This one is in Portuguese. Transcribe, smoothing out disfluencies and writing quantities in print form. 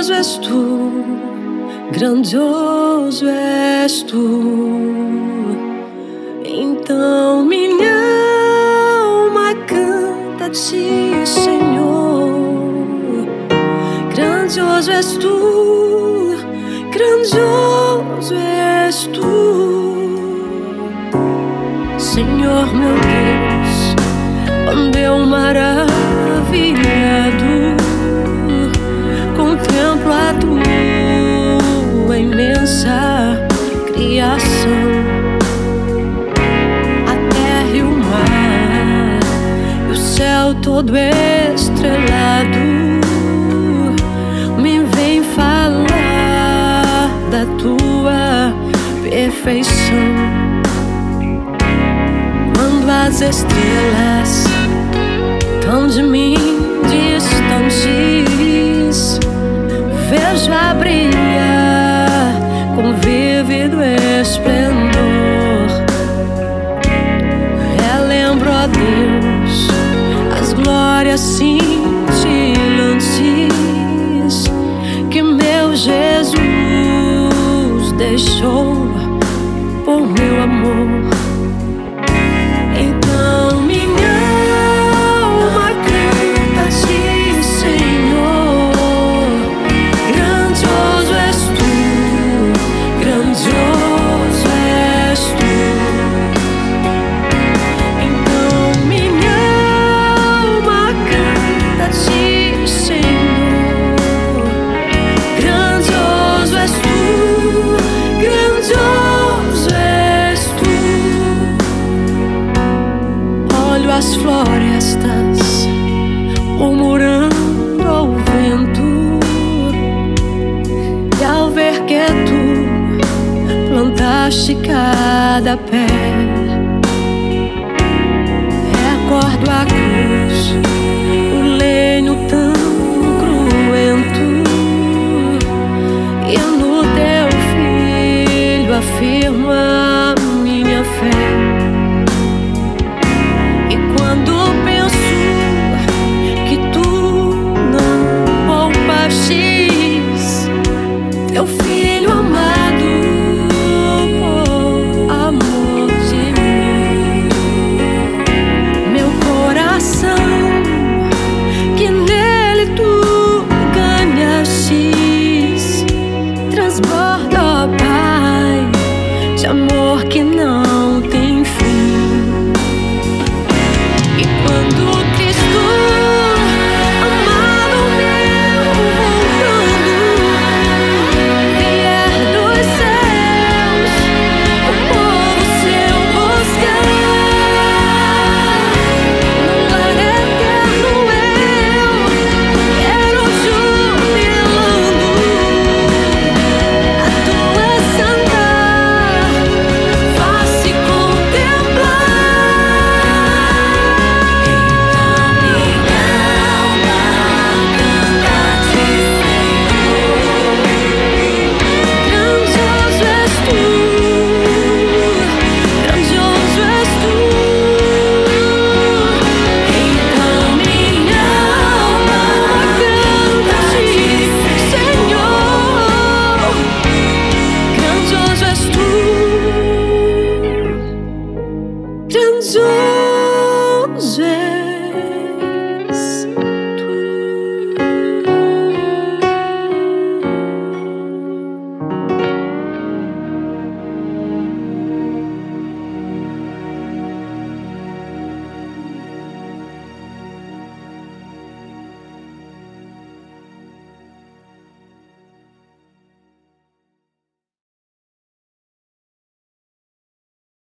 grandioso és tu, grandioso és tu. Então minha alma canta a ti, Senhor. Grandioso és tu, grandioso és tu, Senhor meu Deus. Quando eu maravilhado contemplo a tua imensa criação, a terra e o mar e o céu todo estrelado, me vem falar da tua perfeição. Quando as estrelas tão de mim distantes, vejo a brilhar com vívido esplendor. Relembro, ó Deus, as glórias cintilantes que meu Jesus deixou por meu amor. As florestas murmurando ao vento, e ao ver que tu plantaste cada pé, recordo a cruz, o lenho tão cruento, e no teu filho afirma